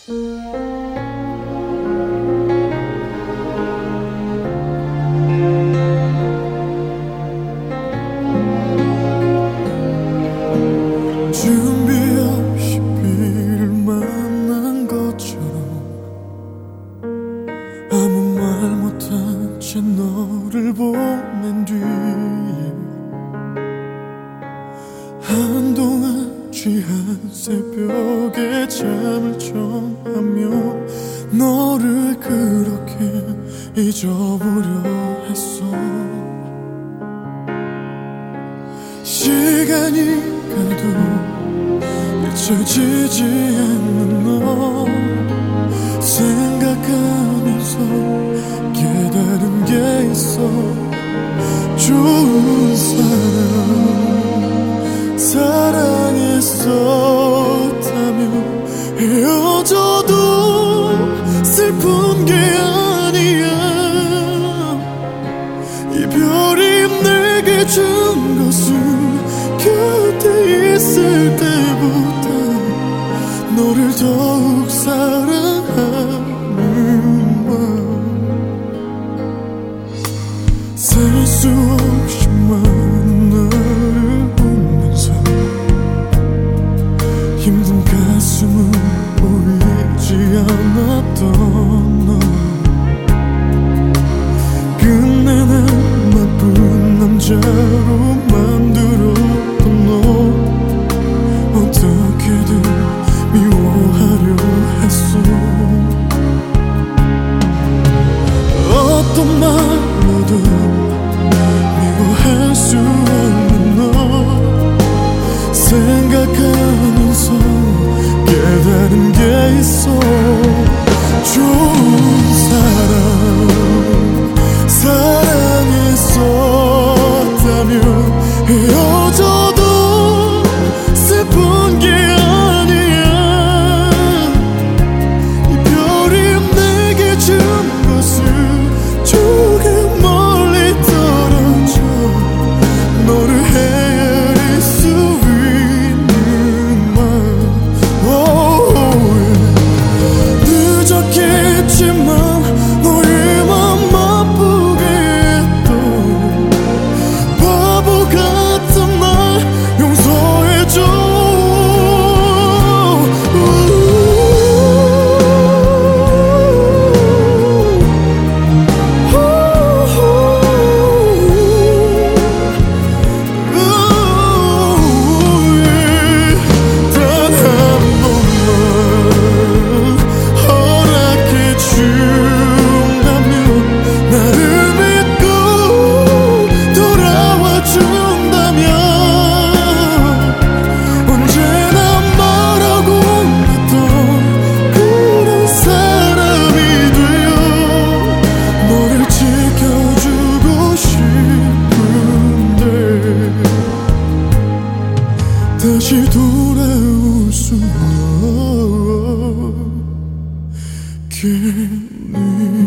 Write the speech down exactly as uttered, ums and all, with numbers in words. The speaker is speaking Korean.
준비 없이 비를 만난 것처럼 아무 말 못한 채 너를 보낸 뒤 한동안 취한 새벽에 잠을 청하며 너를 그렇게 잊어보려 했어. 시간이 가도 잊혀지지 않는 너 생각하면서 깨달은 게 있어. 좋은 사람 사랑했었다면 헤어져도 슬픈 게 아니야. 이별이 내게 준 것은 곁에 있을 때보다 너를 더욱 사랑하는 마음. 살 수 없이 많은 너를 보면서 힘든 가슴은 보이지 않았던 너. 끝내는 나쁜 남자로 만들었던 너 어떻게든 미워하려 했어. 어떤 말로도 미워할 수 없는 너 생각하면서 깨달은 게 있어. 좋은 사람 사랑했었다면 헤어져도 슬픈 게 아니야. 이별이 내게 준 것은 조금 멀리 떨어져 너를 헤아릴 수 있는 맘. 늦었겠지만 너의 맘 아프게 했던 바보 같은 날 용서해줘. 다시 돌아올 수 없겠니.